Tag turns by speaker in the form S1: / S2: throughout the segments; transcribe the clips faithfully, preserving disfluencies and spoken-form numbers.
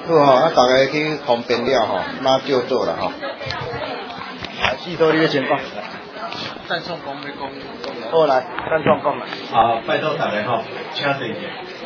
S1: 好吼，啊，大家去方便了吼，那叫做啦吼。啊，四套你要先讲。
S2: 赞颂讲要讲。
S1: 好来，赞颂讲啦。
S2: 啊，拜托大家吼，请坐一下。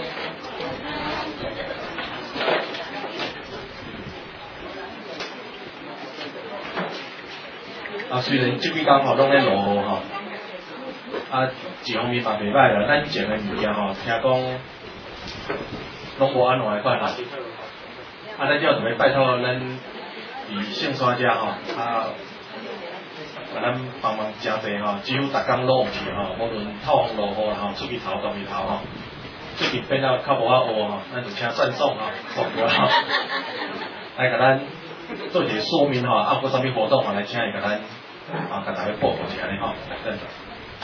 S2: 啊，虽然这几天吼拢咧落雨吼，啊，一方面嘛袂歹啦，咱种的物件吼，听讲拢无安怎的快乐。啊，咱要准备拜托咱伫圣山遮吼，啊，甲咱帮忙真济吼，几乎逐工落去吼，无论透风落雨啦吼，出去头当日头吼，最近变到较无啊乌吼，咱就请赞颂吼，送过吼，来甲咱做一个说明吼，啊，有啥物活动吼，来请伊甲咱啊，甲大家报告一下呢吼，来赞颂。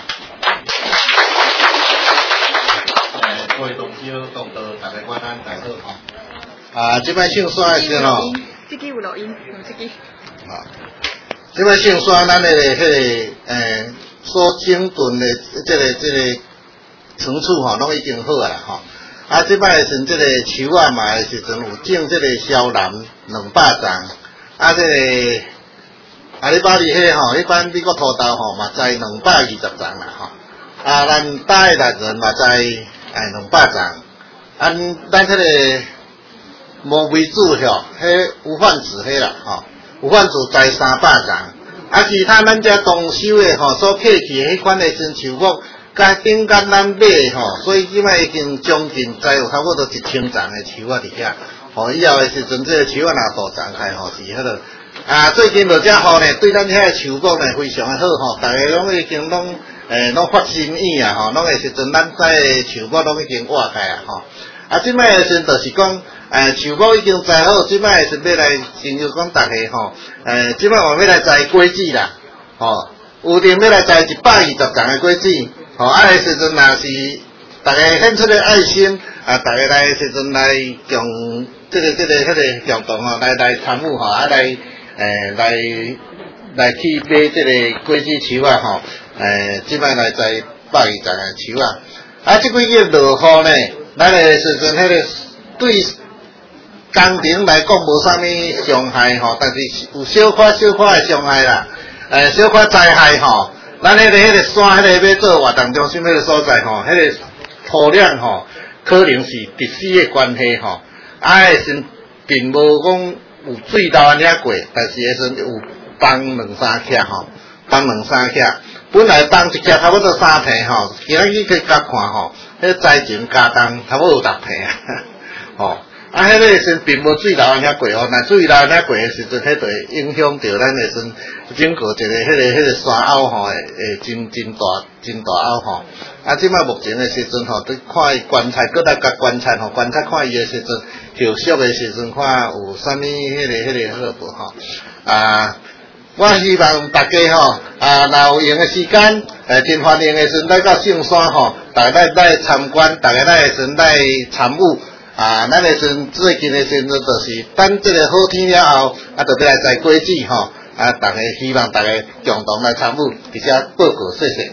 S1: 诶，各位同志同道，大家晚安，大家好。啊，即摆圣山的时候，
S3: 这支有录音，有这支。
S1: 啊，即摆圣山咱的迄个诶所整顿的这个这个层次吼，拢已经好啊吼。啊，即摆是这个树啊嘛的时阵有种这个小兰两百丛，啊这个阿里巴巴迄个吼，一般美国土豆吼嘛栽两百二十丛啦吼。啊，咱大的六人嘛栽诶两百丛，啊，咱迄个。无为主吼，迄有贩子迄啦吼，有贩子栽三百丛，啊，其他咱遮动收的吼，所客气迄款的新树木，甲顶间咱买吼，所以即摆已经将近栽有差不多一千丛的树啊伫遐，吼，以后的时阵，这个树啊若大丛开吼是迄个，啊，最近落遮雨呢，对咱遐树木呢非常的好吼，大家拢已经拢诶拢发心意啊吼，拢的时阵咱栽的树木拢已经挖开啊吼。啊，即摆的时就是讲，诶，树木已经栽好，即摆是要来，亲像讲大家吼，诶，即摆我要来栽果子啦，吼，有定要来栽一百二十丛的果子，吼，啊的时阵若是大家献出的爱心，啊，大家来的时阵来共这个这个迄个共同吼，来来参与吼，啊来，诶来来去买这个果子树啊吼，诶，即摆来栽百二十丛的树啊，啊，即几日落雨呢？咱的时阵，迄个对工程来讲无啥物伤害吼，但是有小可小可的伤害啦，诶，小可灾害吼。咱迄个迄个山，迄个要做活动中心迄个所在吼，迄个土壤吼，可能是地势的关系吼，啊，诶，是并无讲有水流安遐过，但是迄阵有放两三徛吼，放两三徛。本来放一徛差不多三坪吼，今仔日去甲看吼，迄栽种加工差不多有六坪啊，吼，啊，迄个是并无水流安遐过哦，若水流安遐过的时阵，迄就会影响到咱的阵整个一个迄个迄个山凹吼，会会真真大真大凹吼。啊，即摆目前的时阵吼，对看伊观察，搁来甲观察吼，观察看伊的时阵，后续的时阵看有啥物迄个迄个好无吼，啊。我希望大家吼，啊，若有闲的时间，诶，真欢迎的时阵来到圣山吼，大家来参观，大家来时阵来参与，啊，咱的时阵最近的时阵就是等这个好天了后，啊，就要来栽果子吼，啊，大家希望大家共同来参与，而且报告，谢谢。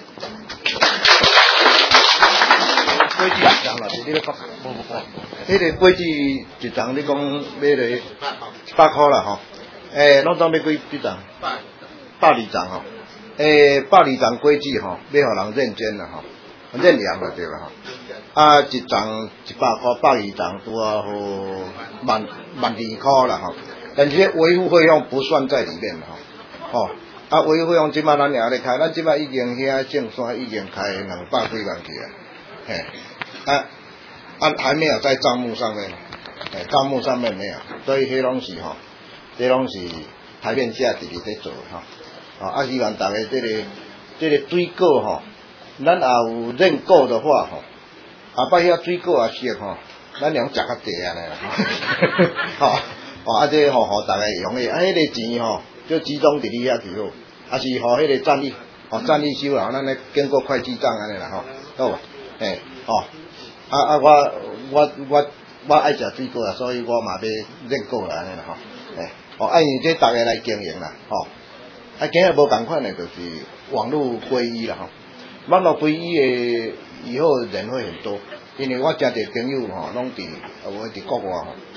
S1: 果子一丛啦，你咧讲，无无讲，迄个果子一丛你讲买咧一百块啦吼。诶，拢总要几几丛？百百二丛吼。诶，百二丛果子吼，要互人认真啦吼，认养就对啦吼。啊，一丛一百块，百二丛拄啊好万万二块啦吼。但是维护费用不算在里面吼。哦，啊，维护费用即摆咱也咧开，咱即摆已经遐正山已经开两百几万去啊。嘿，啊啊还没有在账目上面，诶，账目上面没有，所以迄拢是吼。这拢是台面下直直在做吼，哦，啊，希望大家这个这个水果吼，咱也有认购的话吼，啊，摆遐水果也熟吼，咱用食较济安尼啦，吼，哦，啊，这吼互大家容易，啊，迄个钱吼，就集中伫你遐去好，啊是互迄个战力，哦，战力收啦，咱咧经过会计账安尼啦吼，好无？嘿，哦，啊啊，我我我我爱食水果啊，所以我嘛要认购啦安尼啦吼，嘿。哦，按你这大家来经营啦，吼、哦，啊，今日无共款的，就是网络会议啦，吼、哦，网络会议的以后人会很多，因为我真侪朋友吼，拢伫我伫国外吼，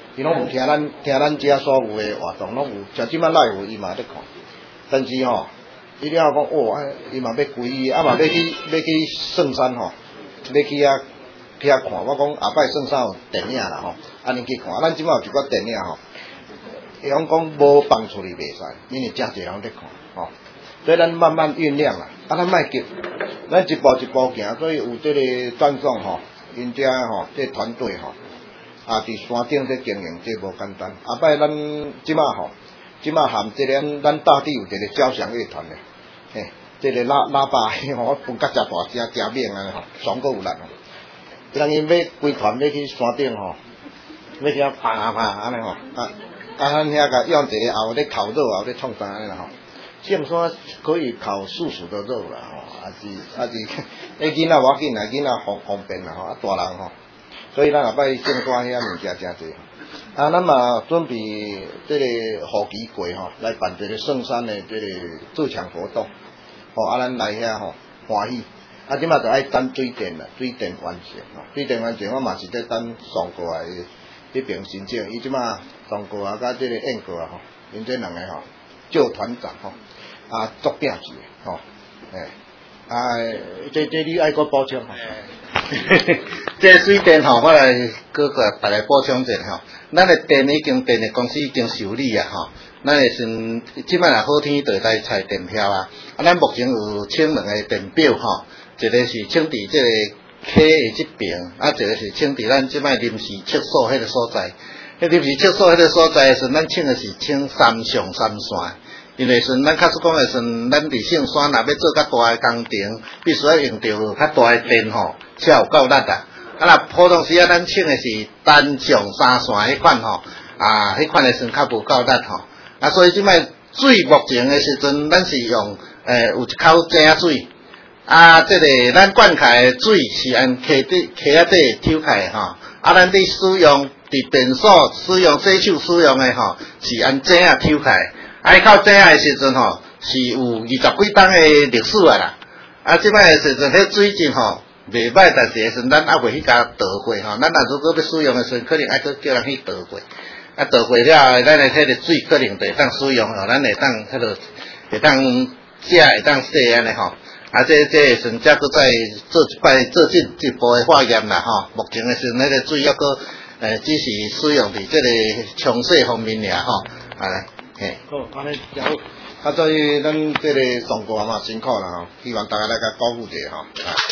S4: 伊拢有听咱听咱遮所有诶活动，拢有像即摆live有伊嘛咧看，但是吼、哦，伊了后讲哦，伊嘛要规，啊嘛要去要去圣山吼、哦，要去遐去遐看。我讲后摆圣山有电影啦吼，安尼去看。咱即摆有一寡电影吼，伊讲讲无放出去袂使，因为真侪人咧看吼、哦。所以咱慢慢酝酿啦，啊咱莫急，咱一步一步行。所以有即个专总吼，因遮吼即个团队吼。啊！伫山顶在经营，这无简单。后摆咱即马吼，即马含即个咱大地有一个交响乐团咧，嘿，即个喇喇叭吼，我分甲遮大声诚猛安尼吼，上个有力吼。人因要规团要去山顶吼，要去拍啊拍安尼吼，啊啊咱遐个用一个后咧烤肉，后咧创啥安尼啦吼。上山可以烤素食的肉啦吼，啊是啊是，迄囡仔无要紧啦，囡仔方方便啦吼，啊大人吼。所以咱后摆种瓜遐物件真济，啊，咱嘛准备这个雨期过吼，来办一个圣山的这个自强活动，吼、啊，咱来遐吼欢喜，啊，即马就爱等水电啦，水电完成吼，水电完成我嘛是在等上过来迄边申请，伊即马上过啊，甲这个燕过啊吼，因这两个吼做团长吼，啊，作饼子吼，诶、欸，啊，这这你爱搁补充吼。
S1: 这水电吼，我来搁个大家补充一下吼。咱的电已经电力公司已经修理啊吼。咱会先即摆若好天就来采电票啊。啊，咱目前有请两个电表吼，一个是请伫即个溪的即边，啊，一个是请伫咱即摆临时厕所迄个所在。迄临时厕所迄个所在的时阵，咱请的是请三上三线。因为时咱较实讲的时阵，咱伫圣山若要做较大的工程，必须要用到较大的电吼，才有够力啊。啊，若普通时啊，咱请的是单上三线迄款吼，啊，迄款的时阵较无够力吼。啊，所以即摆水目前的时阵，咱是用诶、呃、有一口井水，啊，即、这个咱灌开的水是按溪底溪仔底抽开的吼，啊，咱伫使用伫电所使用洗手使用的吼，是按井仔抽开。啊，靠井仔的时阵吼，是有二十几档的历史啊啦。啊，即摆的时阵，迄水质吼袂歹，但是的时阵咱还袂去甲倒货吼。咱若如果要使用的时阵，可能爱去叫人去倒货。啊，倒货了后，咱的迄个水可能就会当使用吼，咱会当迄落会当食会当洗安尼吼。啊，这这的时阵，则搁再做一摆做进一步的化验啦吼。目前的时阵，迄个水抑搁诶，只是使用伫即个冲洗方面尔吼。啊。
S4: 好，安尼真好。啊，所以咱这个上过嘛辛苦啦吼，希望大家来甲高富者吼。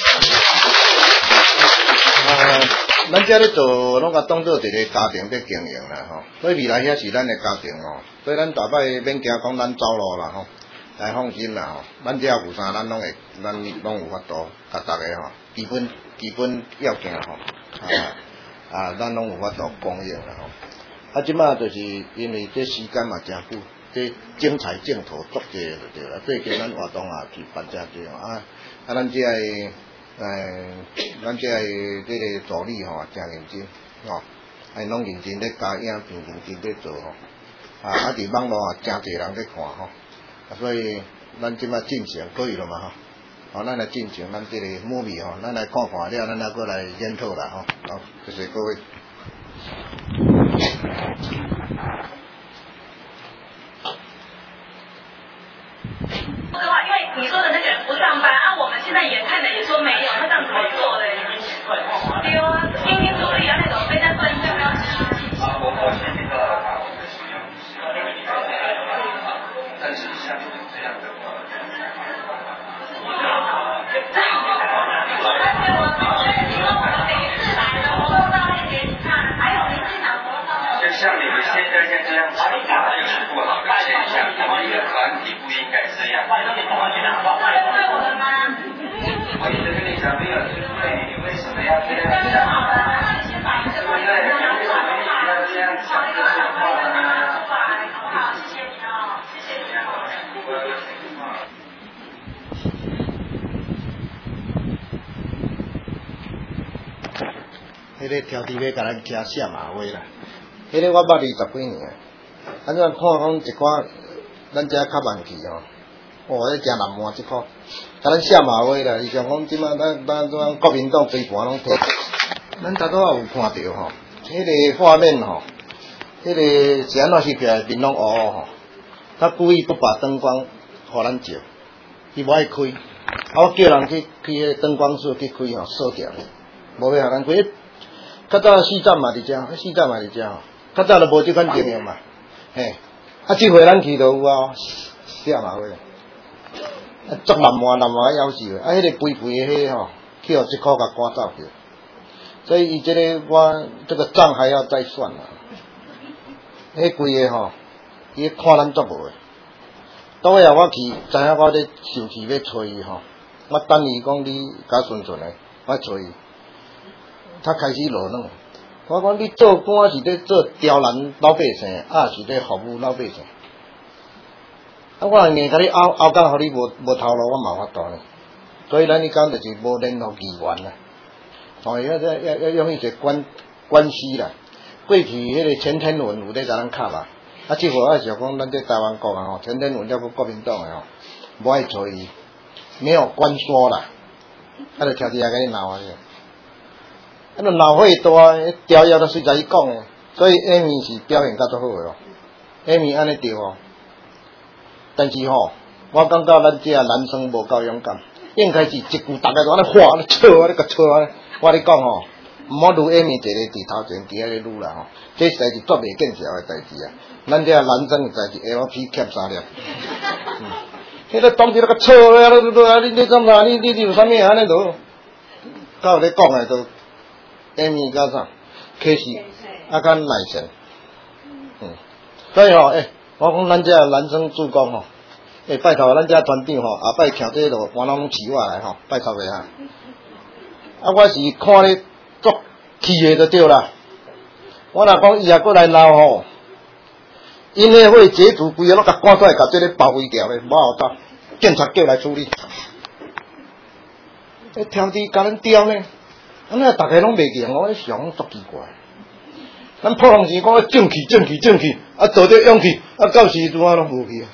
S4: 啊，咱遮咧做，拢甲当做一个家庭在经营啦吼。所以未来遐是咱的家庭吼，所以咱大摆免惊讲咱走路啦吼，来放心啦吼。咱遮有啥，咱拢会，咱拢有法度，甲大家吼，基本基本要件吼，啊啊，咱拢有法度供应啦吼。啊，即马就是因为这时间嘛真久，这精彩镜头足济就对啦。最近咱活动也是办真济啊，啊，咱这个诶，咱这个这个助理吼真认真吼，啊，拢认真咧加影片，认真咧做吼。啊，啊，伫网络也真济人咧看吼，啊，所以咱即马进行可以了嘛吼。好，咱来进行咱这个movie吼，咱来看看了，咱来过来研讨啦吼。好，谢谢各位。
S5: 的话，因为你说的那个人不上班啊，我们现在也看的也说没有，那这样怎么做嘞？对啊，天天努力啊那种，被他分就不要吃。啊，我我先那个把我们使用，但是像这样的话，就像你们现在在这样子的话，就是不好的现象。你们一个团体不应该这样。对我们吗？我一直跟你讲，没有机会，你为什么要这样想？对不对？为什么一直要这样想这些话呢？好，谢谢你哦，谢谢你哦。
S4: 迄个挑伫要甲咱听写马话啦。迄个我捌二十几年，咱怎看讲一寡咱遮较慢去吼，哦，迄真难磨即块，甲咱写马话啦，伊像讲即摆咱咱咱国民党追盘拢摕，咱大多也有看到吼，迄个画面吼， 迄个是安怎翕起来面拢乌乌吼，他故意不把灯光互咱照，伊无爱开，啊我叫人去去迄个灯光室去开吼，锁掉，无要互咱开。较早四站嘛伫遮，四站嘛伫遮吼，较早都无即款经验嘛，嘿，啊即回咱去都有啊，啥嘛会，啊足南满南满夭寿，啊迄个肥肥的迄吼，去互即箍甲赶走去，所以伊即个我这个账还要再算啦。迄规个吼，伊看咱足无诶。当日我去，知影我咧受气要找伊吼，我等伊讲你甲顺顺诶，我找伊，他开始落冷。我讲你做官是咧做刁难老百姓，啊是咧服务老百姓。啊，我硬甲你拗拗到，互你无无头路，我嘛法度呢。所以咱呢讲就是无联络议员啦，哦，要要要要用一些关关系啦。过去迄个陈天文有咧甲咱卡嘛，啊，即回我想讲咱这台湾国啊吼，陈天文了个国民党诶吼，无爱找伊，没有关说啦，啊，就听伫遐甲你闹啊，啊，就闹会大，条约都随在伊讲诶，所以艾米是表现较足好诶哦，艾米安尼对哦，但是吼，我感觉咱这男生无够勇敢，应该是一句大家都安尼喊，安尼吵，安尼甲吵安尼，我咧讲吼。毋好愈下面一个伫头前，伫遐咧愈啦吼，这实在是做袂见效诶代志啊！咱这男生诶代志 ，L P 欠三粒。嗯，迄个当时那个错咧，你你你怎啥？你你你有啥物安尼都？到咧讲诶都，下面加啥？客气，啊，较耐性。嗯，所以吼，诶、欸，我讲咱这男生主讲吼，诶、欸，拜托咱这团长吼，下摆徛这落，我拢饲我来吼，拜托个哈。啊，我是看咧。足气的就对啦，我若讲伊也过来闹吼，因为会截图规个拢甲赶出来，甲这个包围掉咧，无好斗，警察叫来处理。迄挑剔甲咱刁呢，安尼大家拢袂记，我咧想足奇怪。咱普通时讲正气正气正气，啊做着勇气，啊到时阵啊拢无去啊。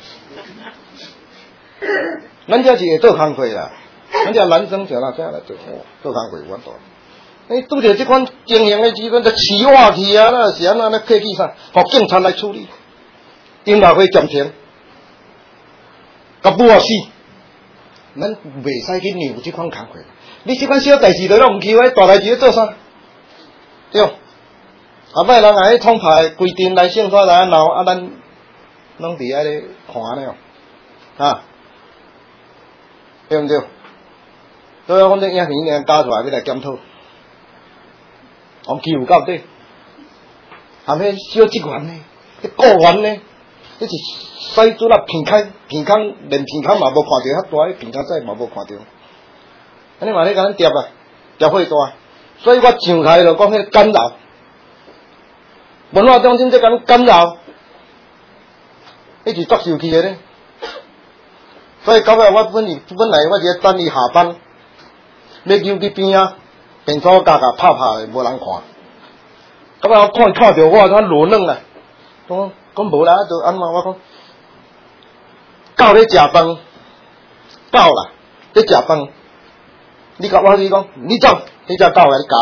S4: 咱这是会做工课啦，咱这男生就哪这来做做工课有法度。诶，拄着即款情形诶时阵，就起话去啊！那是安那那客气啥？互警察来处理，顶头会暂停，甲母啊死，咱袂使去拗即款工课。你即款小代志都拢毋去，迄大代志要做啥？对，后摆人啊，迄统派规定来审法来闹，啊，咱拢伫遐咧看呢，啊，对毋对？所以反正影片呢加出来要来检讨。我欺负到底，含迄小职员呢，迄雇员呢，迄是使主啊片开片空，连片空嘛无看到，遐大迄片空仔嘛无看到，安尼嘛咧甲咱夹啊，夹会大，所以我上台就讲迄个干扰，文化中心在讲干扰，迄是作受气的咧，所以到尾我本来本来我是等伊下班，要叫去边啊。便所家家拍拍的，无人看。咁啊，我看看着我，我落冷啊。讲讲无啦，就安怎我讲，狗咧食饭，狗啦咧食饭。你甲我你讲，你走，你只狗来你教。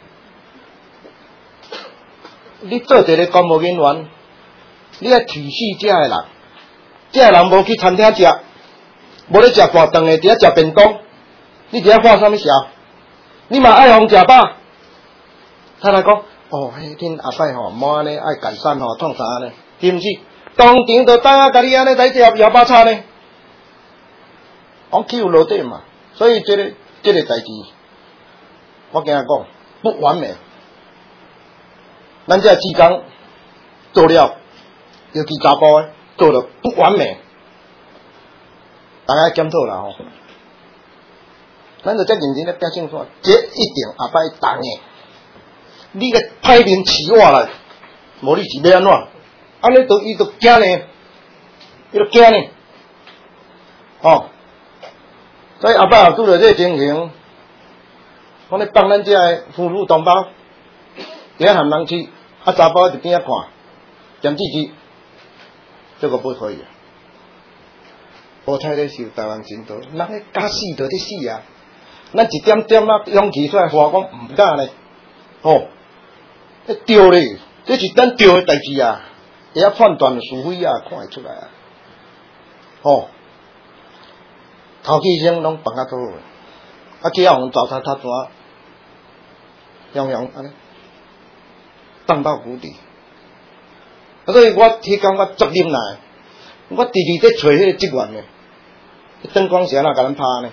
S4: 你做一个公务人员，你爱体恤遮个人，遮个人无去餐厅食，无咧食大顿的，伫遐食便当，你伫遐看啥物笑？你嘛爱互食饱，他来讲，哦，迄恁阿伯吼，莫安尼爱改善吼，创啥呢？是毋是？当场就等啊，甲你安尼来食摇把叉呢？我欺负落底嘛，所以这个这个代志，我跟他讲不完美。咱这职工做了，尤其查甫诶，做了不完美，大家检讨啦吼。咱就遮认真咧表现出来，这一定后摆当诶。你个派人饲我来，无你是要安怎？安尼都伊都惊呢，伊都惊呢，哦。所以后摆也拄着这个情形，我咧帮咱遮个妇女同胞，伫遐含人去，啊查甫伫边仔看，咸滋滋，这个不可以啊。无太咧受台湾真多，人咧假死就咧死啊！咱一点点啊勇气出来话讲毋敢咧，吼、哦，迄对咧， 这是咱对的代志啊，会晓判断是非啊，看会出来啊。哦，头气声拢放较多，啊，其他人糟蹋他怎，样样安尼，荡到谷底。啊，所以我迄天我责任来，我直直在找迄个职员呢，灯光是安怎甲咱拍呢？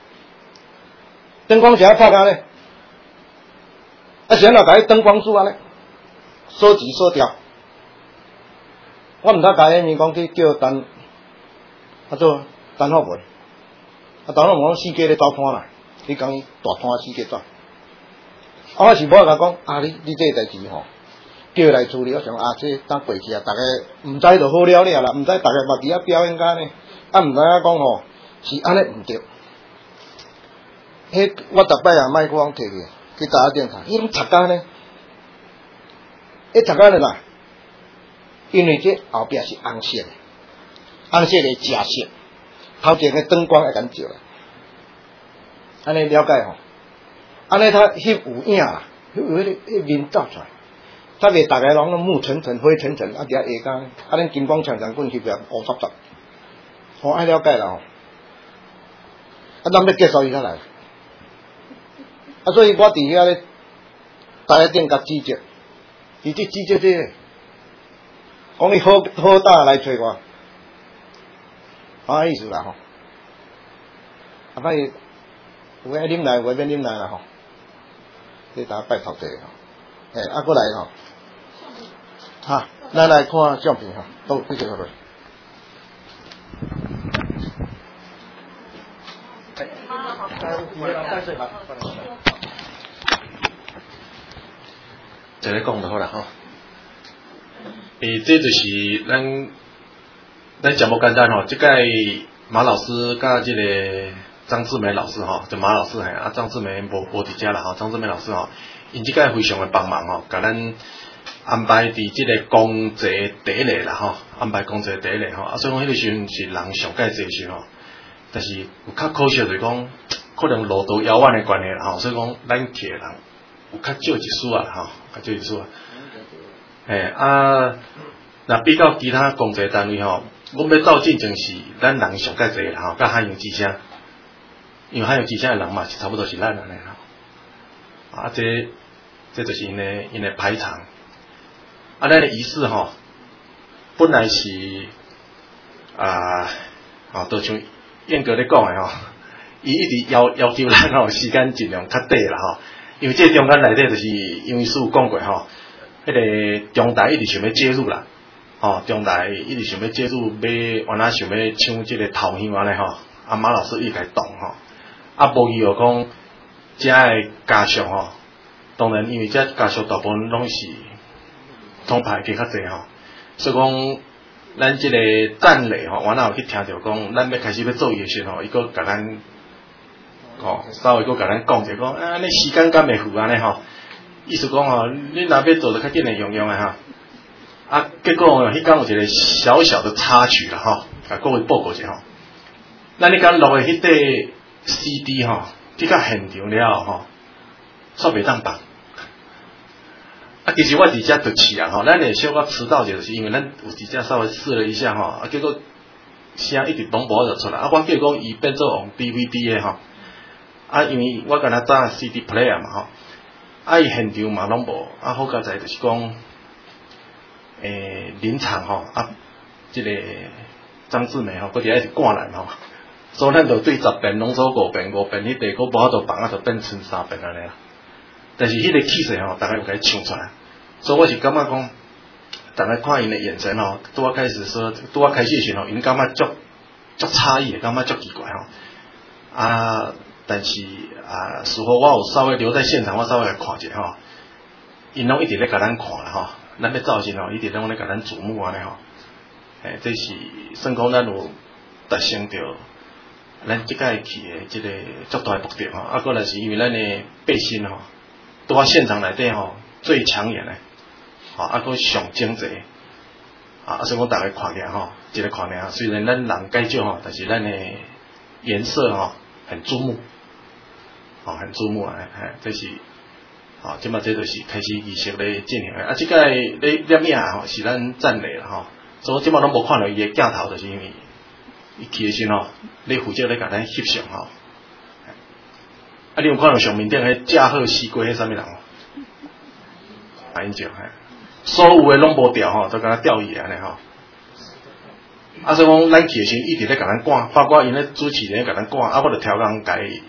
S4: 灯光是安怎拍甲呢？啊，是安怎甲迄灯光柱安尼？锁住锁掉，我毋知甲迄面讲去叫陈，啊做陈福文，啊陈福文讲四界咧走摊啦，你讲伊大摊四界走，啊我是无甲讲啊你你这个代志吼，叫来处理，我想啊这当过去啊，大家毋知就好了了啦，毋知大家嘛伫遐表演间呢，啊毋知影讲吼是安尼毋对，迄我逐摆啊麦克风摕去去大家顶头，伊拢插甲呢。一插干了啦，因为这后壁是红色的，红色的假色，头前的灯光会咁照啦，安尼了解吼，安尼他翕有影啦，翕有迄个迄面照出来，他袂大家拢拢木沉沉、灰沉沉，啊，伫遐下间，啊，恁金光长长棍翕了乌杂杂，我爱了解啦吼，啊，咱要结束伊才来，啊，所以我伫遐咧，大家顶甲指责。伊即指责这，讲你好好大来找我，啊意思啦吼，啊反正有爱啉来，有爱免啉来啦吼，你大家拜托者吼，诶，啊过来吼，哈，咱来看相片吼，都谢谢各位。
S2: 再来讲就好啦吼。诶，这就是咱咱讲无简单吼，即个马老师甲即个张志梅老师吼，就马老师嘿，啊张志梅无无伫遮啦吼，张志梅老师吼，因即个非常的帮忙吼，甲咱安排伫即个公祭第一例啦吼，安排公祭第一例吼，啊所以讲迄个时阵是人上介济时吼，但是有较可惜就是讲，可能路途遥远的关系啦吼，所以讲咱摕人。有较少一丝啊，吼，较少一丝啊。诶啊，若比较其他公祭单位吼，阮要走进前是咱人上介济啦吼，甲海洋之声，因为海洋之声的人嘛是差不多是咱安尼啦。啊，这这就是因的因的排场。啊，咱的仪式吼，本来是啊，吼，都像燕哥咧讲的吼，伊一直要要求咱吼时间尽量较短啦吼。因为这中间内底就是因为师傅讲过吼，迄、那个中台一直想要介入啦，吼中台一直想要介入，要完啊想要抢这个头香安尼吼，啊马老师伊来动吼，啊无伊又讲遮个家属吼，当然因为遮家属大部分拢是统派加较济吼，所以讲咱这个战略吼，完啊有去听着讲，咱要开始要做伊时吼，伊个甲咱。哦，稍微佫甲咱讲者讲，啊，你时间敢袂赴安尼吼？意思讲吼，你若要做得较紧诶用用诶哈。啊，结果吼，迄天有一个小小的插曲啦吼，啊，各位报告者吼。咱你讲录诶迄块 C D 吼，去到现场了吼，煞袂当放。啊，其实我伫遮就试啊吼，咱会小可迟到者，就是因为咱有伫遮稍微试了一下吼，啊，结果声一直拢无就出来，啊，我叫伊讲伊变做用 D V D 诶吼。啊，因为我敢若搭 C D player 嘛吼，啊伊现场嘛拢无，啊好佳在就是讲，诶临场吼，啊即、這个张志梅吼，佫伫遐一直赶来吼，所以咱就对十遍拢做五遍，五遍迄地佫无法度放啊，就变剩三遍安尼啦。但是迄个气势吼，大家有甲伊唱出来，所以我是感觉讲，大家看因的眼神吼，拄啊开始说，拄啊开始时吼，因感觉足足诧异，感觉足奇怪吼，啊。但是啊，事后我有稍微留在现场，我稍微来看者吼，因拢一直咧甲咱看啦吼，咱要造型吼，一直拢咧甲咱瞩目安尼吼，诶，这是算讲咱有达成着咱即届去诶即个足大诶目的吼，啊，过来是因为咱诶背心吼，拄啊现场内底吼最抢眼诶，吼，啊，佫上精致，啊，所以讲大家看起来吼，一个看尔，虽然咱人介少吼，但是咱诶颜色吼很注目。哦，很注目啊！哎，这是好，即马这就是开始仪式咧进行啊，即个咧摄影吼是咱赞美啦吼，所以即马拢无看到伊的镜头，就是因为伊去的时吼，咧负责咧甲咱翕相吼。啊，你有看到上面顶迄驾鹤西归迄啥物人？啊，因就嘿，所有的拢无调吼，都甲咱吊伊安尼吼。啊，所以讲咱去的时一直咧甲咱赶，包括因咧主持人甲咱赶，啊，我著调工家己，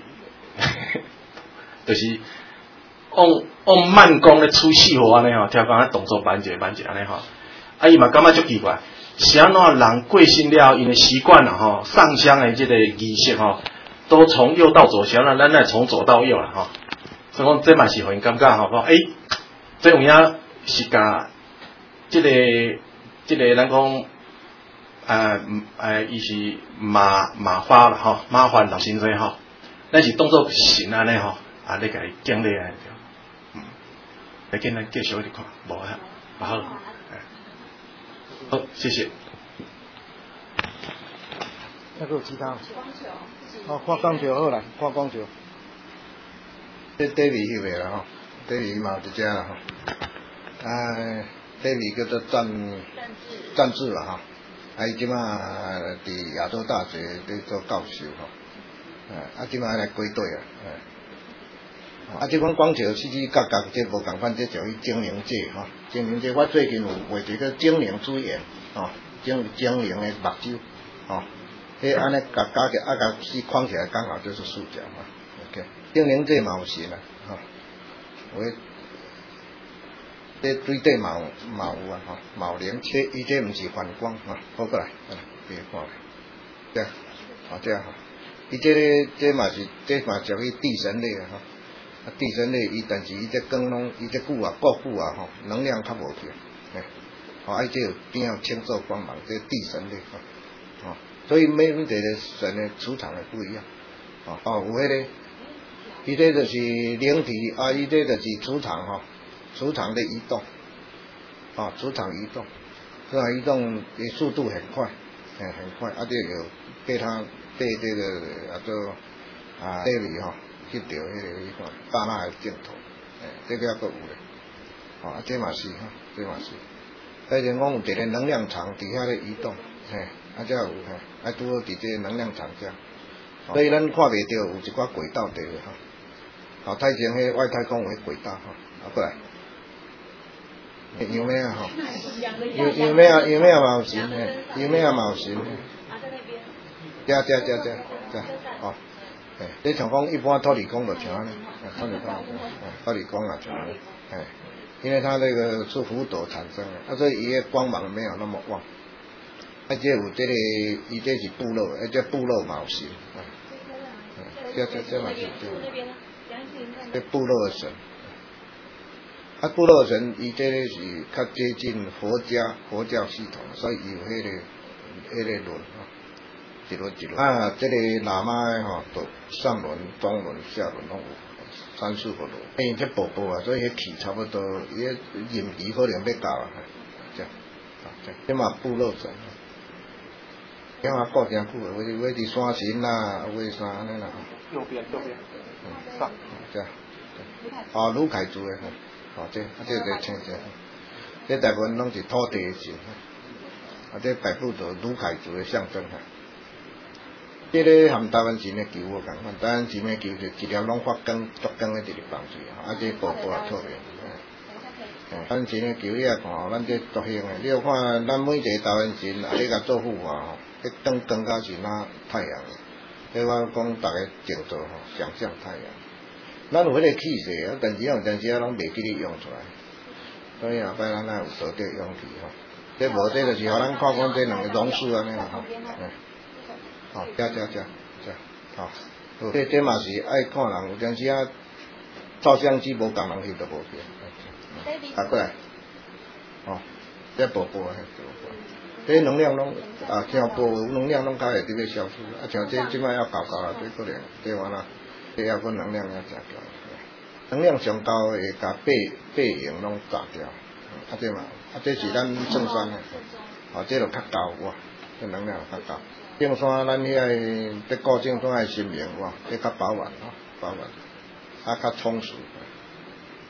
S2: 就是往往慢工咧出戏吼安尼吼，调工啊动作慢者慢者安尼吼。啊，伊嘛感觉足奇怪，是安怎人过身了，因为习惯了吼，上香的即个仪式吼。都从右到左，想让咱来从左到右啦吼，所以讲这嘛是互因感觉吼，讲诶，这有影是甲即、这个即、这个咱讲呃呃，伊是麻麻花啦吼，麻烦老先生吼，咱是当作神安尼吼，啊你甲伊敬礼安尼对，嗯，来跟咱继续一看，无啊，好，好，谢谢。
S4: 那个有其他。哦，看光球好啦，看光球。这底味翕的啦吼，底味嘛有一只啦吼。啊，底味叫做战战志啦吼，啊伊即马伫亚洲大学咧做教授吼，啊即马来归队啊，啊即款光球四四角角这无共款，这属于精灵界吼，精灵界我最近有画一个精灵之眼吼，精精灵的目睭吼。迄安尼甲加起啊甲四框起来，刚好就是四角嘛。OK， 精灵这嘛有神啊，吼、哦，有这对底嘛有嘛有啊，吼、哦，嘛有灵，这伊这毋是反光啊，好过来，来别看，这，啊这吼，伊这咧这嘛是这嘛属于地神类啊，吼、啊地神类伊但是伊这光拢伊这久啊过久啊吼，能量较无够，哎，好、啊伊这有边有青色光芒，这地神类吼，哦。所以每每一个神的磁场也不一样，哦，哦，有迄个，伊这就是灵体啊，伊这就是磁场哈，磁场的移动，啊，磁场移动，磁场移动的速度很快，很很快，啊，这有被它被这个啊做啊这里哈，去掉迄个迄个大那的镜头，诶，这个个有的，啊，这嘛是哈，这嘛是，而且讲有一个能量场底下的移动，嘿。啊，才有吼，啊，拄好伫这能量场遮，所以咱看袂到有一寡轨道地吼，哦，太前迄外太空有迄轨道吼，啊，过来，有咩啊吼？有有咩啊？有咩啊？嘛有神嘿，有咩啊？嘛有神嘿。遮遮遮遮遮，哦，诶，你像讲一般土地公就像安尼，土地公，土地公啊像安尼，哎，因为它那个是浮斗产生的，啊，所以伊的光芒没有那么旺。啊，这有这个，伊这是部落，啊，这部落嘛有神，啊，这这这嘛是这，这部落的神，啊，部落的神，伊这个是较接近佛家佛教系统，所以有迄、那个迄、那个轮啊，一轮一轮，啊，这个喇嘛的吼，都上轮、中轮、下轮拢有三四个轮，因为这步步啊，所以迄气差不多，伊个任期可能要到啊，这，啊，这，这嘛部落神。因为过真久了，我我伫山神啦，为啥安尼啦？右边，右边。嗯，上，这，哦，鲁凯族的，哦，这，啊，这个青这，这大部分拢是土地的神，啊，这百步走鲁凯族的象征哈。这个含台湾神的球无共款，台湾神的球就一条拢发光、足光的直直放水，啊，这步步也特别。台湾神的球你也看，咱这足兴的，你有看咱每一个台湾神，啊，你甲做护法吼。迄灯光甲是那太阳，迄我讲大家静坐吼，想象太阳。咱有迄个气势啊，但是有阵时啊拢袂记哩用出来，所以后摆咱哪有道德用气吼。这无这就是互咱看讲这两个榕树安尼啦吼，嗯，好，遮遮遮遮，好，这这嘛是爱看人，有阵时啊照相机无共人翕都无翕，啊过来，哦，这步步啊。这能量拢啊，像波能量拢较会伫咧消失，啊，像这即摆要搞搞啦，这可能这完啦，这要个能量要炸掉，能量上高会甲背背影拢炸掉，啊这嘛，啊这是咱正山的，啊这就较高哇，这能量较高。正山咱遐个这顾正山的神明哇，这较饱满吼，饱满，啊较充实。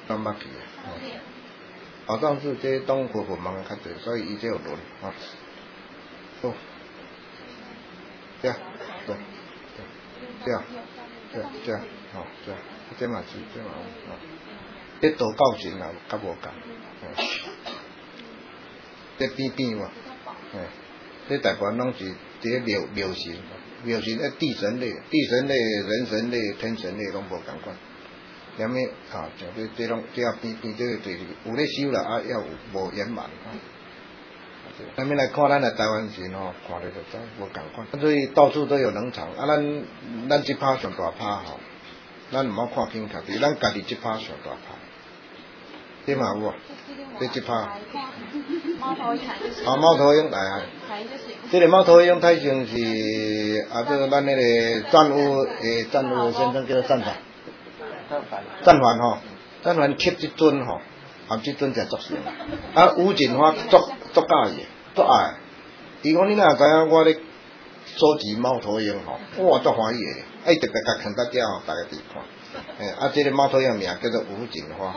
S4: 拢捌去诶。好像是这东婆婆忙较侪，所以伊这有轮啊。哦，对啊，对，对啊，对啊，对啊，哦，对啊，这嘛是，这嘛有哦。这道教神啊，较无共，嘿，这边边嘛，嘿，这大部分拢是这庙庙神，庙神诶地神类、地神类、人神类、天神类拢无共款。连咩啊？像这这种这样边边这个就是有咧修啦，啊，要有无圆满啊。咱们来看咱的台湾神吼，看咧就知无共款。所以到处都有冷场啊，咱咱这趴上大趴吼，咱唔好看警察的，咱家己这趴上大趴。这嘛有啊，这这趴。
S3: 猫头鹰。
S4: 啊，猫头鹰来啊！这个猫头鹰太像是啊，这个咱那个战乌诶，战乌先生叫做战法。战环吼，战环吸即尊吼，含即尊才作神。啊，吴锦华作作家嘅，作爱。伊讲你若知影我咧收集猫头鹰吼，哇，作欢喜嘅，哎，特别甲牵搭遮吼，大家伫看。诶，啊，这个猫头鹰名叫做吴锦花。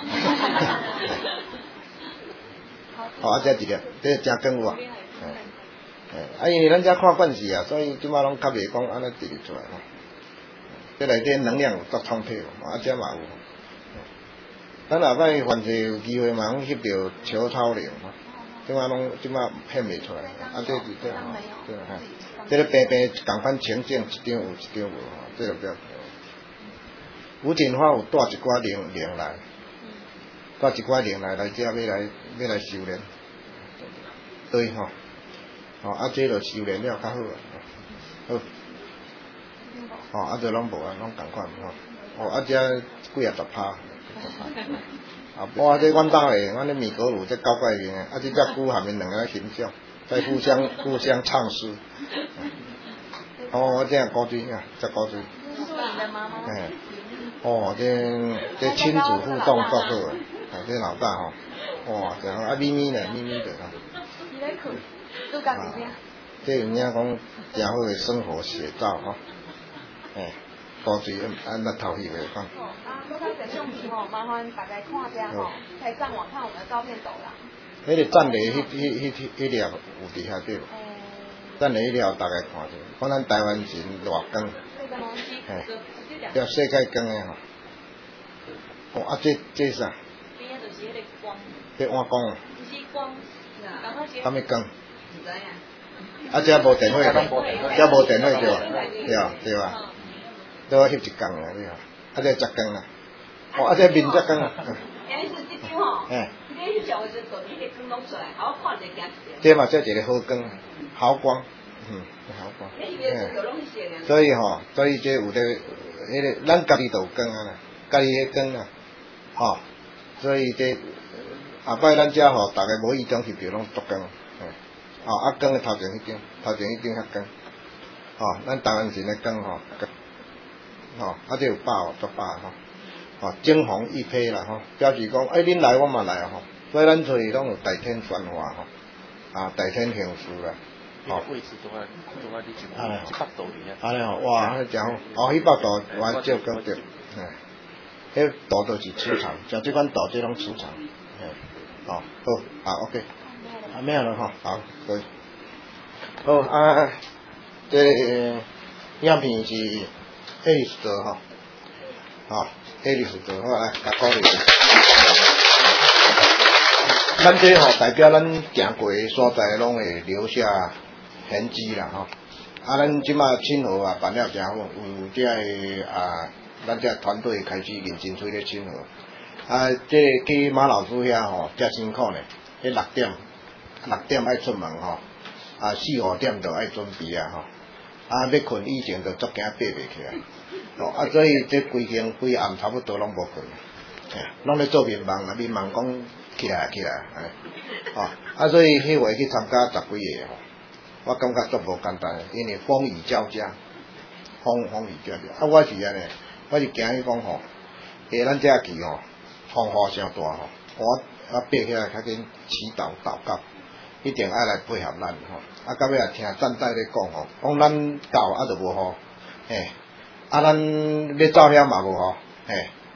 S4: 好，啊，这一个，这真更有啊。诶，啊，因为咱遮看惯势啊，所以即马拢较袂讲安尼直直出来吼。这内底能量有足充沛哦，啊，这嘛有。咱下摆凡是有机会嘛，拢翕到球操灵吼，即马拢即马显袂出来，啊，这是这吼，对哈，这个平平共款情境，一张有一张无吼，这个比较。吴锦花有带一寡灵灵来，带一寡灵来来遮要来要来修炼，对吼，哦，啊，这就修炼了较好啊，好。哦，啊，这拢无啊，拢共款吼。哦，啊，这几啊十趴。啊，哇，这阮兜诶，阮咧米格鲁这高怪型诶，啊，这只龟下面两个形象，在互相互相唱诗。哦，我这样高追啊，这高追。哎，哦，这这亲子互动足好诶，啊，这老大吼，哇，这样啊咪咪呢，咪咪的哈。伊咧困，拄家己听。这有影讲真好诶生活写照吼。诶，高水按那头戏来讲。哦，啊，我刚才相片吼，麻烦大家看下吼，可以上网看我们的照片走啦。迄个站内迄迄迄迄条有伫遐对无？站内迄条大概看者，看咱台湾神偌光。嘿，要世界光诶吼。哦，啊，这这啥？边仔就是迄个光。这碗光啊？不是光，啥物光？唔知啊。啊，这无电火，这无电火对吧？对啊，对吧？都翕一缸啊，你看，啊这十缸啊，哦，啊这面十缸啊。哎，是这张吼，哎，你翕上的时阵，迄个光拢出来，好看一件。这嘛叫一个好光，好光，嗯，好光。哎，所以吼，所以这有咧，迄个咱家己就有光啊啦，家己迄光啊，吼，所以这下摆咱遮吼，大家无异种翕着拢足光，哎，哦，啊光的头前迄张，头前迄张较光，哦，咱台湾神的光吼。吼、哦，啊，这有百哦，足百吼，吼、哦，惊鸿一瞥啦吼，表示讲，哎，恁来我嘛来吼，所以咱出去拢有大天宣化吼，啊，大天行事啦，吼、哦。位置都在都在你这边，一百度里啊。安尼吼，哇，迄真好，哦，迄百度我照够着，哎，迄度都是磁场，像这款度这种磁场，哎，哦，好，啊 ，OK， 啊，没有了哈，好，可以，好啊，这样片是。黑历史德哈，啊，黑历史德，好来，甲讲一下。咱这吼代表咱行过的所在，拢会留下痕迹啦吼。啊，咱即马亲和啊办了真好，有这个啊，咱这团队开始认真做咧亲和。啊，这个去马老师遐吼，真辛苦呢。迄六点，六点爱出门吼，啊四五点就爱准备啊吼。啊，要困以前就足惊爬袂起来，哦，啊，所以这规天规暗差不多拢无困，哎，拢咧做面盲啊，面盲讲起来起来，哎，哦，啊，所以迄回去参加十几个吼，我感觉足无简单，因为风雨交加，风风雨交加，啊，我是安尼，我是惊伊讲吼，下咱遮去吼，风雨伤大吼，我啊爬起来较紧祈祷祷告。一定爱来配合咱吼，啊，到尾也听战代咧讲吼，讲咱到啊就无好，嘿，啊咱要走遐嘛无好，嘿，啊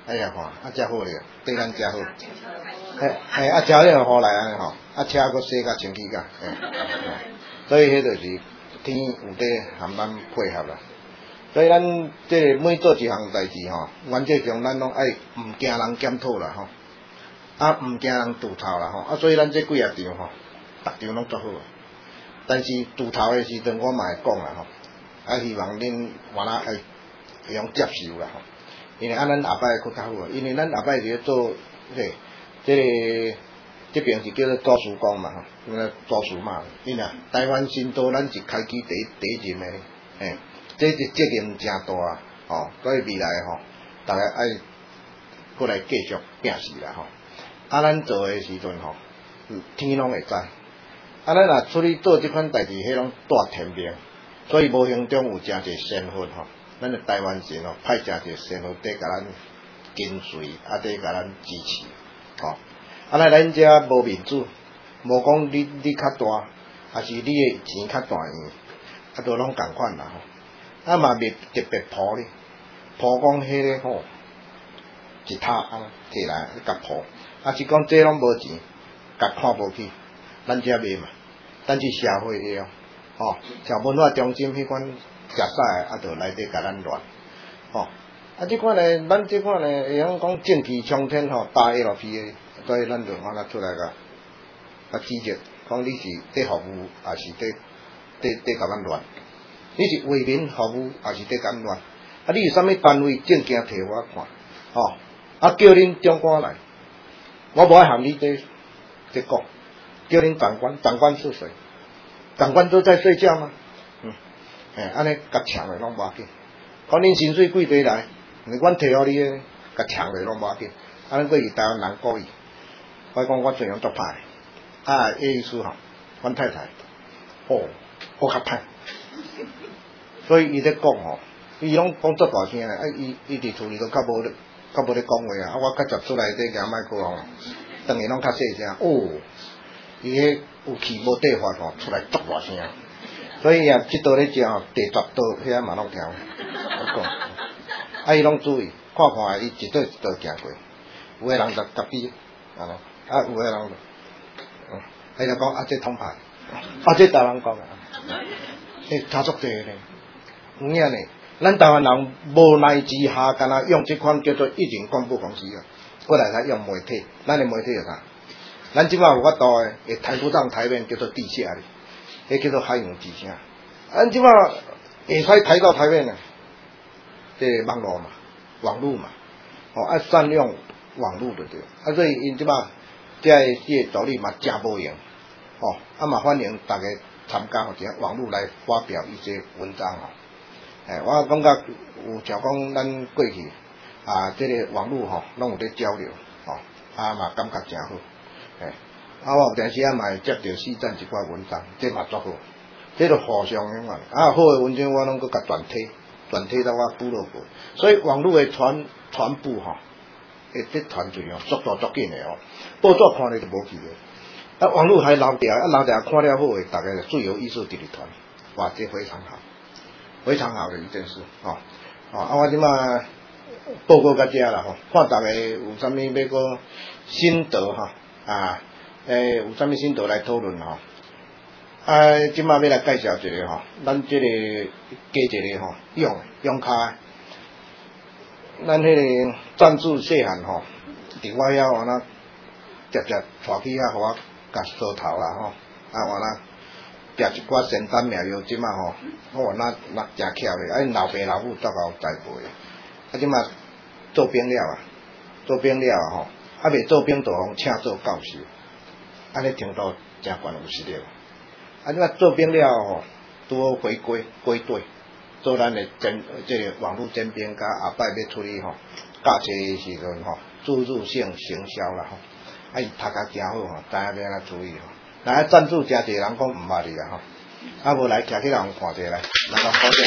S4: 哎呀看，啊遮好咧，对咱遮好。嘿，嘿，啊食了好来安尼吼，啊车佫洗甲清气甲，所以迄就是天有地含咱配合啦。所以咱即每做一项代志吼，原则上咱拢爱毋惊人检讨啦吼，啊毋惊人吐槽啦吼，啊所以咱这几啊场吼，逐场拢做好。但是吐槽的时阵，我嘛会讲啦吼，啊希望恁原来会会用接受啦吼，因为啊咱下摆佫较好，因为咱下摆伫做即即个这边是叫做做事工嘛吼，因为做事嘛，因为台湾新都咱是开启第一第一任的，嘿。这是责任真大啊！吼，所以未来吼，大家爱过来继续拼死啦吼。啊，咱做的时阵吼，天拢会知。啊，咱若出去做这款代志，迄拢大天命。所以无形中有真侪身份吼，咱的台湾人吼，派真侪身份得甲咱跟随，啊得甲咱支持，吼。啊，咱咱遮无民主，无讲你你较大，还是你的钱较大样，啊都拢共款啦吼。啊嘛袂特别抱咧，抱讲迄个吼，一塔啊摕来甲抱，啊是讲这拢无钱，甲看无起，咱遮袂嘛，咱是社会的哦，吼，像文化中心迄款食屎啊，就来底甲咱乱，吼，啊即款咧，咱即款咧会晓讲正气冲天吼，打 L P 的，所以咱就安尼出来甲，甲指责，讲你是伫服务，还是伫伫伫甲咱乱。你是为民服务，还是伫干乱？啊，你有啥物单位证件摕我看？吼、哦，啊叫恁长官来，我无爱含你这这讲，叫恁长官，长官是谁？长官都在睡觉吗？嗯，哎，安尼甲抢的拢无要紧，讲恁薪水几多来？阮摕互你的，甲抢的拢无要紧，安尼过是台湾人故意。我讲我尽量做歹，啊，意思吼，阮太太，哦，我较歹。所以伊咧讲吼，伊拢讲足大声诶，啊伊伊伫厝里头较无咧，较无咧讲话啊，啊我较接出来底行麦克风，当然拢较细声。哦，伊迄有气无地发吼，出来足大声。所以啊，即道咧食吼，第十道遐嘛拢听。我讲，啊伊拢注意，看看伊一道一道行过，有诶人就夹逼，啊咯，啊有诶人就，嗯，伊就讲啊这通牌，啊这台湾讲啊，诶差足济咧。有影呢，咱台湾人无奈之下，干那用这款叫做一人广播公司啊，过来才用媒体，咱的媒体是啥？咱即摆有法度诶，会抬不上台面叫做地下咧，迄叫做海洋之声。咱即摆会使抬到台面啊，即个网络嘛，网络嘛，哦，啊善用网络就对，啊所以因即摆即个即个道理嘛真无用，哦，啊嘛欢迎大家参加或者网络来发表一些文章哦。哎，我感觉有像讲咱过去啊，这个网络吼，拢有咧交流，吼、哦，啊嘛感觉真好，哎，啊我有阵时啊嘛会接到四站一寡文章，这嘛足好，这就互相样啊，啊好的文章我拢搁甲转贴，转贴到我部落部，所以网络的传传播吼，会得传出去哦，速度足紧的哦，报纸看咧就无去的，啊网络还留掉，啊留掉看了好诶，大家就最有意思直直传，哇，这非常好。非常好的一件事，吼、哦，哦，啊，我即马报告到遮啦，吼，看大家有啥物要个心得哈，啊，诶，有啥物心得来讨论吼，啊，即马要来介绍一个吼，咱即个加一个吼，用用卡，咱迄个赞助细汉吼，伫我遐完啦，直接带去遐，互我甲梳头啦，吼，啊完啦。食一寡仙丹妙药，即马吼，我那那真巧咧，啊，老爸老母足够栽培，啊，即马做兵了啊，做兵了啊吼，啊未做兵就互请做教授，安尼程度真悬有实力，啊，即马做兵了吼，拄好回归归队，做咱的征即个网络征兵，甲后摆要出去吼，教册的时阵吼，注入性行销啦吼，啊伊读甲真好吼，知影要安怎注意吼。来赞助真侪人讲毋捌你啊吼，啊无来徛起来互看者来，咱讲保证。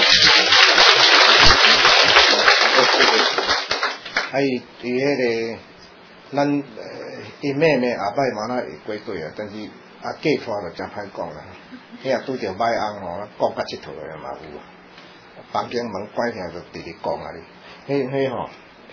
S4: 啊伊伊迄个咱因妹妹后摆嘛那会归队啊，但是啊嫁娶就真歹讲啦，迄啊拄着歹翁吼，讲甲佚佗诶嘛有啊，房间门关起来就直直讲啊哩，迄迄吼，迄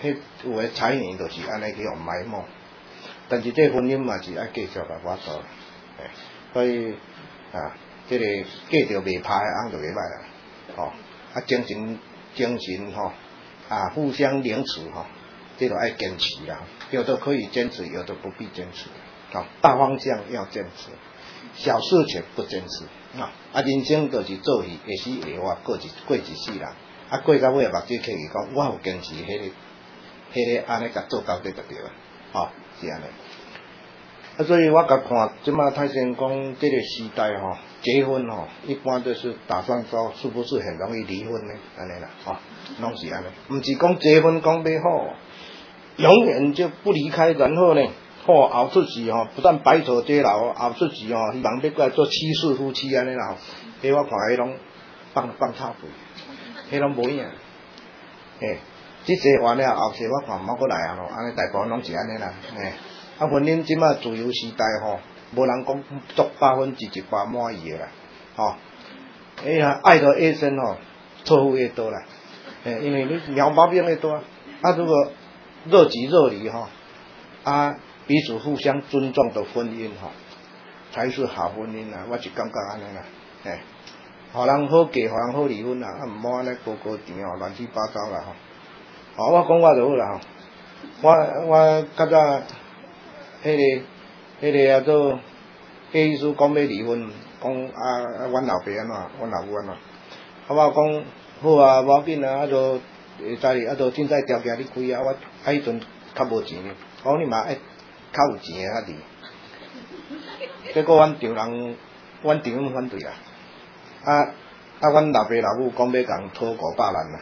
S4: 迄有诶财源就是安尼去互埋没，但是这婚姻嘛是爱继续来法度，所以啊，这个嫁着袂歹诶翁就袂歹啦，吼、哦，啊精神精神吼、哦，啊互相凌迟吼、哦，这个爱坚持啦，有的可以坚持，有的不必坚持，啊、哦，大方向要坚持，小事情不坚持，啊，啊人生就是做戏，会死会活，过一过一世人。啊，过到尾目睭起伊讲，我有坚持迄、那个、迄、那个安尼甲做到底就对了，吼、哦，是安尼。啊，所以我甲看即马太先讲，这个时代吼、哦，结婚吼、哦，一般都是打算说是不是很容易离婚呢？安尼啦，吼、哦，拢是安尼。毋是讲结婚讲要好，永远就不离开，然后呢，吼、哦，后出去吼、哦，不但白头偕老，后出去吼、哦，希望要过来做七世夫妻安尼啦。迄我看迄拢放放臭屁。迄拢无影，诶，即些完了后期我看毋好过来啊咯，安尼大部分拢是安尼啦，诶，啊婚姻即马自由时代吼，无人讲足百分之一百满意诶啦，吼，哎呀，爱的越深吼，错误越多啦，诶，因为你鸟毛病越多，啊如果热即热离吼，啊彼此互相尊重的婚姻吼，才是好婚姻啦，我是感觉安尼啦，诶。互人好嫁，互人好离婚啦，啊毋好安尼高高甜哦，乱七八糟啦吼。哦，我讲我就好啦吼。我我较早迄个迄个啊做，迄意思讲要离婚，讲啊啊，阮老爸安怎，阮老母安怎。啊我讲好啊，无要紧啊，啊就会使啊就凊彩条件你开啊，我啊迄阵较无钱，我讲你嘛爱较有钱啊离。结果阮丈人，阮丈夫反对啦。啊啊！阮老爸老母讲要共讨五百万啦，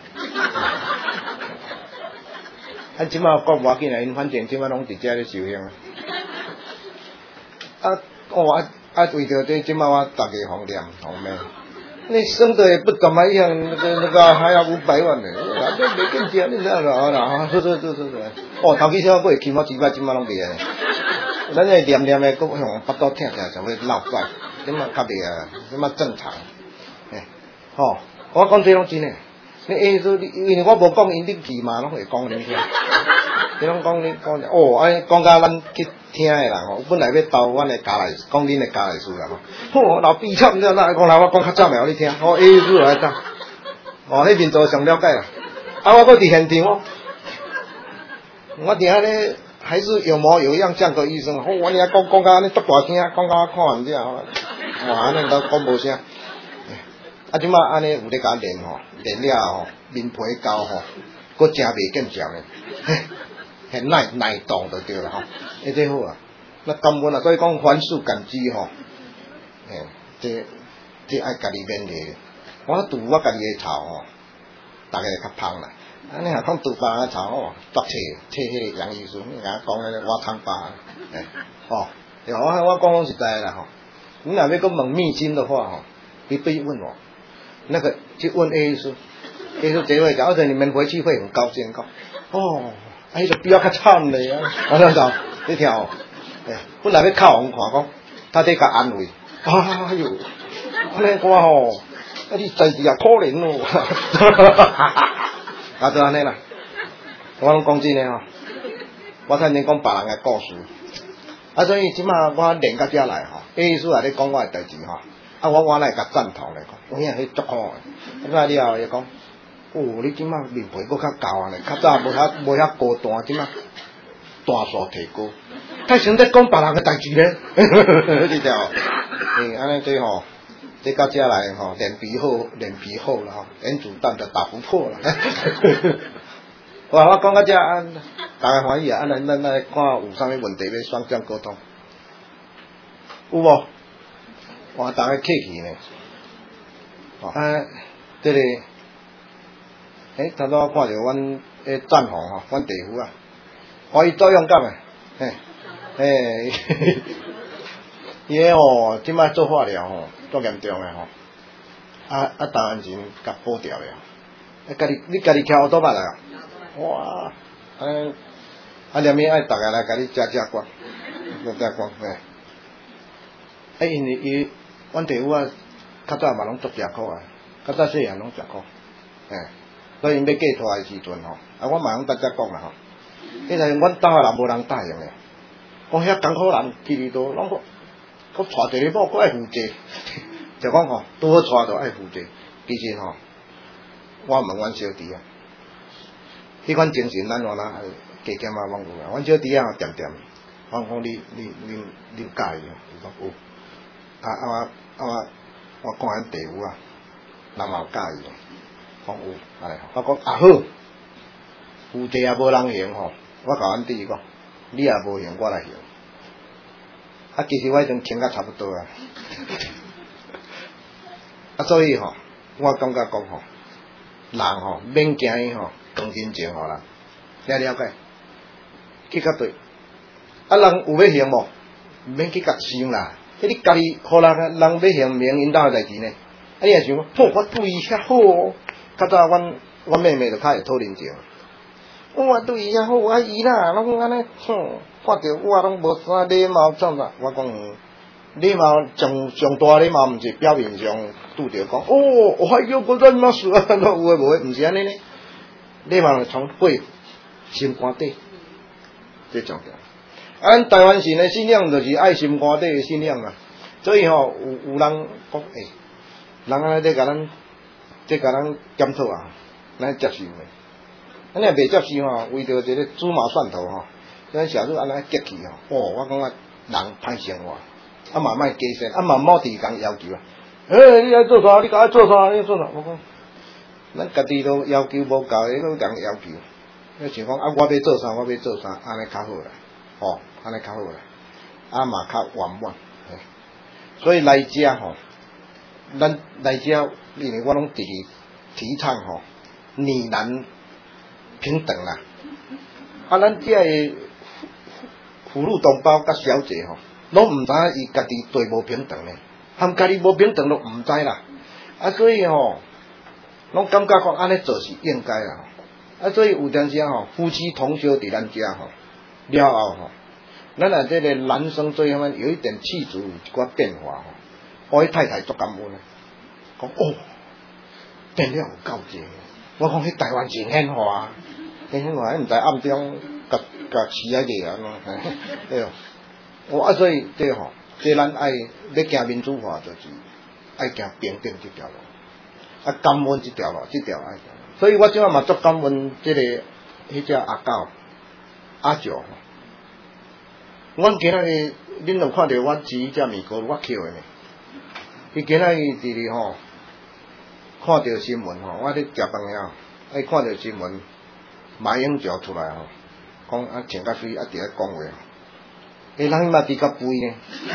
S4: 啊！即马讲无要紧啦，因反正即马拢伫遮咧受刑啊。啊！哦啊啊！为着这即马我逐个互念互骂，你生得也不怎么样，那个那个还要五百万呢，啊！你袂紧食，你知道啦？啦，是是是是是。哦，头几小过起码几百，即马拢袂啊。咱这念念的，佫向腹肚疼疼，就要闹屎，即马较袂啊，即马正常。诶，吼、哦，我讲这拢真诶，你意思你因为我无讲因你记嘛，拢会讲恁听。你拢讲你讲哦，安讲甲咱去听诶人吼，本来要斗阮诶家内，讲恁诶家内事啦吼。吼，老逼惨，你知道哪讲来我讲较早苗你听，哦，意思来怎？哦，迄面做上了解啦。啊，我搁伫现场哦，我伫遐咧还是有模有样像个医生。吼、哦，我遐讲讲甲安尼足大声，讲甲我看完之后，哇，安尼都讲无声。啊，即马安尼有咧甲练吼，练了吼，面皮厚吼，佫真袂见效咧，很耐耐动就对啦吼，迄这好啊。那根本啊，所以讲凡事感激吼，诶，这这爱家己勉励。我拄我家己诶草吼，逐个较芳啦。安尼若讲拄别人诶草哦，作册册迄个杨医师，你甲讲迄个我苍巴，诶，哦，对，我我讲讲实在啦吼，你若要讲问秘辛的话吼，你不要问我。那个去问 A 叔 ，A 叔这位讲，而且你们回去会很高兴，讲哦，哎，就比较较惨嘞啊，我讲到你听哦，哎，本来要靠红看讲，他在甲安慰，哎呦，安尼我吼，啊你在地也可怜哦，啊就安尼啦，我拢讲真诶吼，我趁恁讲别人诶故事，啊所以即马我练到遮来吼 ，A 叔也咧讲我诶代志吼。啊！我我来甲赞同来讲，影迄足好诶。啊！了后伊讲，哦，你即马面皮佫较厚啊咧，较早无遐无遐高端，即马大数提高。太想在讲别人诶代志咧，你知哦？诶，安尼这吼，这到遮来吼，脸皮好，脸皮厚啦吼，原子弹就打不破啦。哇！我讲到遮，啊，大家欢喜啊！啊，咱咱来看有啥物问题要双向沟通，有无？哇！大家客气呢，啊，这个，诶，头拄我看着阮诶赞鸿吼，阮地夫啊，哇，伊做勇敢诶，嘿，嘿，伊个吼，即摆做化疗吼，足严重诶吼，啊啊，当然钱甲补掉了，啊，家己你家己徛好多摆来啊，哇，安，啊，连面爱大家来甲你食食光，食食光嘿，啊，因为伊。阮地夫啊，较早嘛拢足食苦啊，较早细汉拢食苦，嘿， 所以因要寄拖的时阵吼，啊，我嘛通大家讲啦吼，迄个阮兜下人无人答应诶，讲遐艰苦人去哩都，拢搁娶一个某，搁爱负责，就讲吼，拄好娶着爱负责。其实吼，我问阮小弟啊，迄款精神咱原来加减啊拢有啊。阮小弟啊掂掂，我讲你你你你介意啊？伊讲有。啊啊我啊我看咱地府啊，人嘛有介意。讲有，哎，我讲啊好，负责也无人行吼，我甲阮弟讲，你也无行，我来行。啊，其实我已经听甲差不多啊。啊，所以吼，我感觉讲吼，人吼免惊伊吼，讲真情互人，听了解，去甲对。啊，人有要行无？毋免去甲想啦，迄你家己互人人要行，毋免因兜代志呢。啊，你若想，哦，我对伊遐好哦。较早阮阮妹妹就较会讨人情，我对伊遐好，啊伊啦，拢安尼，哼，看着我拢无啥礼貌，怎啦？我讲礼貌上上大礼貌，毋是表面上拄着讲，哦，我还有个人嘛事啊，有诶无诶，毋是安尼呢。礼貌从背心肝底，最重要。咱台湾神诶信仰就是爱心肝底诶信仰啊，所以吼、哦、有有人讲，诶、欸，人安尼在甲咱。即甲咱检讨啊，咱接受诶。咱若袂接受吼，为着一个猪毛蒜头吼，咱小时安尼激气吼，哦，我感觉人歹生活，啊嘛莫加薪，啊嘛莫伫共要求啊。诶，你爱做啥？你甲我做啥？你做啥？我讲，咱家己都要求无够，你都共要求。你想讲啊，我要做啥？我要做啥？安尼较好啦，吼，安尼较好啦，啊嘛较圆满。所以来遮吼。咱来遮，因为我拢直提倡吼，女男平等啦。啊，咱遮个妇女同胞甲小姐吼，拢毋知影伊家己对无平等咧，含家己无平等都毋知啦。啊，所以吼，拢感觉讲安尼做是应该啦。啊，所以有阵时吼，夫妻同修伫咱遮吼，了后吼，咱啊这个男生最后有一点气质有一寡变化吼。我迄太太足感恩啊，讲哦，变了有够济。我讲迄台湾真显化啊，真显化，毋知暗中甲甲饲啊个安怎，对哦。我啊，所以这吼，这咱爱要行民主化，就是爱行平等这条路，啊感恩这条路，这条爱。所以我即摆嘛足感恩这个迄只阿狗阿舅吼。阮今仔日恁有看到我煮只面糕，我捡的呢。伊今仔日伫咧吼，看到新闻吼，我咧食饭了，哎看到新闻，马英九出来吼，讲啊穿甲水啊伫咧讲话，诶人嘛伫甲肥呢，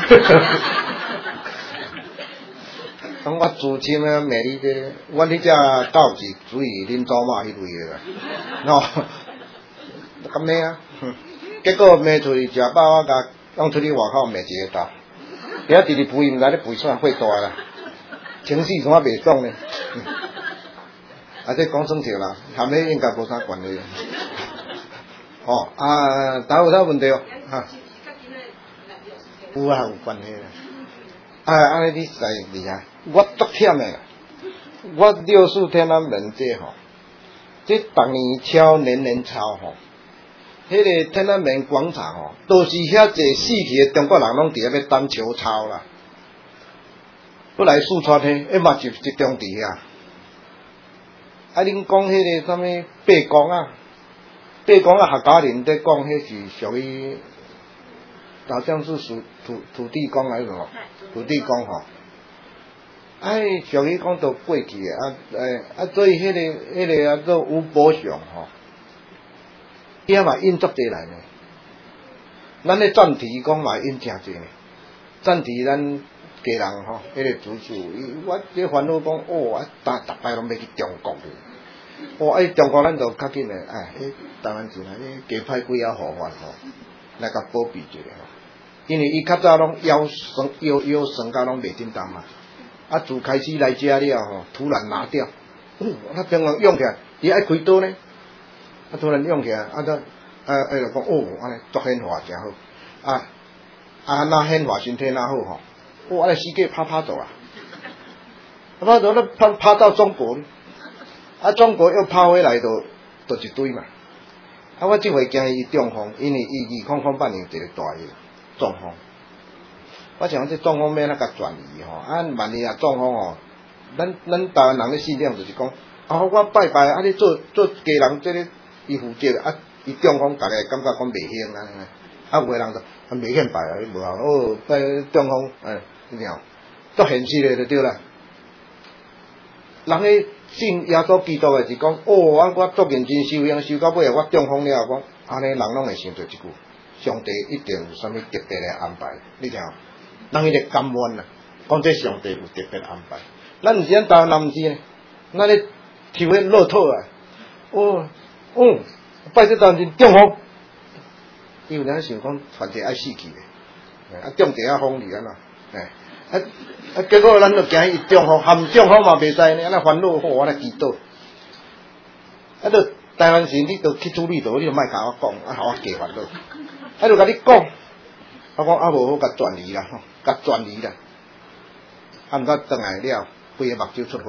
S4: 讲我自亲啊，美丽的，我迄只狗是属于恁祖妈迄类的啦，吼，咁呢啊，结果卖出去食饱，我甲放出去外口卖一个搭。遐直直肥，毋知咧肥啥会大啦，情绪怎啊袂爽呢？啊，这讲算条啦，含迄应该无啥关系。哦，啊，答有啥问题哦？哈，有啊，有关系啦。啊，安尼你使厉害，我足忝诶啦。我六四天安门这吼，这逐年超年年超吼。迄个天安门广场吼，都是遐济死去的中国人拢伫遐要等球操啦。不来四川迄，迄嘛就集中伫遐。啊，恁讲迄个啥物八公啊，八公啊，客家人在讲，迄是属于，好像是属土土地公还是什么？土地公吼。哎，属于讲都过去的啊，诶啊，所以迄个迄个啊做吴伯雄吼。遐嘛印足济来呢，咱咧赞题讲嘛印诚济呢，赞题咱家人吼，迄、那个主持，我这烦恼讲，哦，啊，逐逐摆拢要去中国去，哦，哎，中国咱就较紧诶，哎，迄台湾钱啊，迄加派几啊号法吼，来甲保庇一下吼，因为伊较早拢腰酸腰腰酸甲拢袂叮当嘛，啊，自开始来遮了吼，突然拿掉，哦，他平常用起来，伊爱开刀呢。啊！突然用起来，啊！则啊，哎，就讲哦，安尼作显化真好，啊啊，那显化身体那好吼，哦，安尼世界拍拍走啊，拍拍走，那拍拍到中国，啊， 啊，中国又抛回来就就一堆嘛。啊，我即回惊伊中风，因为伊二零零八年一个大个中风。我想这中风要哪甲转移吼？啊，万一啊中风吼，咱咱台湾人咧信仰就是讲，啊，我拜拜，啊，你做做家人，这个伊负责，啊，伊中风，大家感觉讲袂兴啊，啊，有个人就啊袂肯拜啊，无效，哦，拜中风，哎，你听，足现实的就对啦。人咧信耶稣基督的是讲，哦，啊，我足认真修行，修到尾我中风了，讲，安尼人拢会想到一句，上帝一定有啥物特别的安排，你听。人伊就甘愿啦，讲这上帝有特别安排。咱毋是咱台湾人毋是呢，咱咧抽迄乐透啊，哦哦，拜这当真中风，伊有人想讲反正爱死去的，啊中地啊风哩安怎，哎啊啊结果咱就惊伊中风，含中风嘛袂使呢，安尼烦恼，吼我来祈祷，啊就台湾时你就去处理到，你就莫甲我讲，啊互我加烦恼，啊就甲你讲。我讲啊无好甲转移啦，吼，甲转移啦。啊，毋过转来了，规个目睭出血。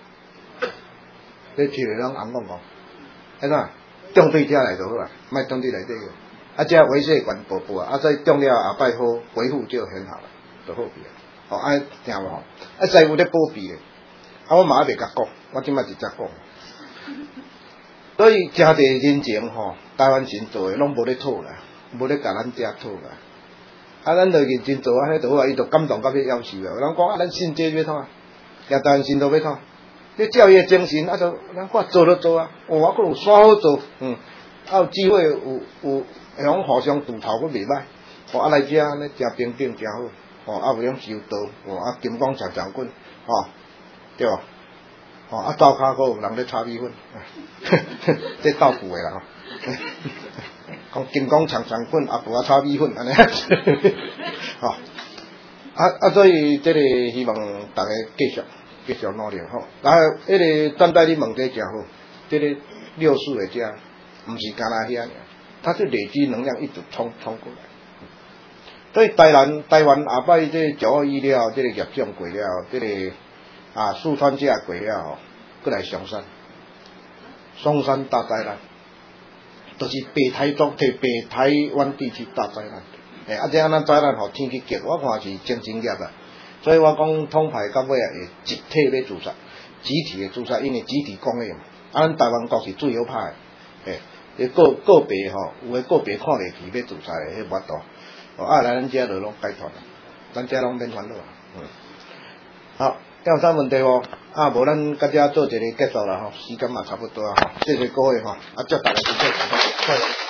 S4: 你去来拢红讲讲，安怎中对遮来就好啦，莫中对内底个。啊，遮微血管薄薄啊，啊再中了下摆好恢复就很好了，就好去啊。哦，爱听无吼？啊，师傅咧保庇咧，啊，我嘛还袂甲讲，我即摆直接讲。所以真侪人情吼，台湾神做诶，拢无咧讨啦，无咧甲咱遮讨啦。啊，咱就认真做安尼就好啊，伊就感动到要夭寿啊。有人讲啊，咱信这要创啊，也台湾信都要创。你照伊精神，啊，就咱看做就做啊。哦，我可有啥好做，嗯，啊有机会有有向互相渡头，佫袂歹。哦，啊来遮安尼真平等真好。哦，啊袂用修道，哦，啊金光长长棍，哦，对吧？哦，啊灶骹佫有人咧炒米粉，这豆腐的啦吼。讲金光长长棍，啊无啊炒米粉安尼，吼、哦，啊啊所以这个希望大家继续继续努力吼。啊，迄、那个站在你问题真好，这个六四的遮，毋是干那遐尔，它是累积能量一直冲冲过来。所以台湾台湾下摆这九二一了，这个业障过了，这个啊四川这过了吼，过来上山，嵩山大灾难。就是北台中对北台湾地区大灾难，诶，啊，这样咱灾难互天去劫，我看是真正业啊。所以我讲统派到尾啊，会集体要自杀，集体的自杀，因为集体公益嘛。啊，咱台湾国是最好拍的，诶，个个别吼，有诶个别看袂起要自杀诶，迄无多。哦，啊，来咱遮就拢解脱啦，咱遮拢免烦恼啊。嗯，好，有啥问题无？啊，无咱到遮做一个结束啦吼，时间嘛差不多啊吼，谢谢各位吼，啊，祝大家身体健康。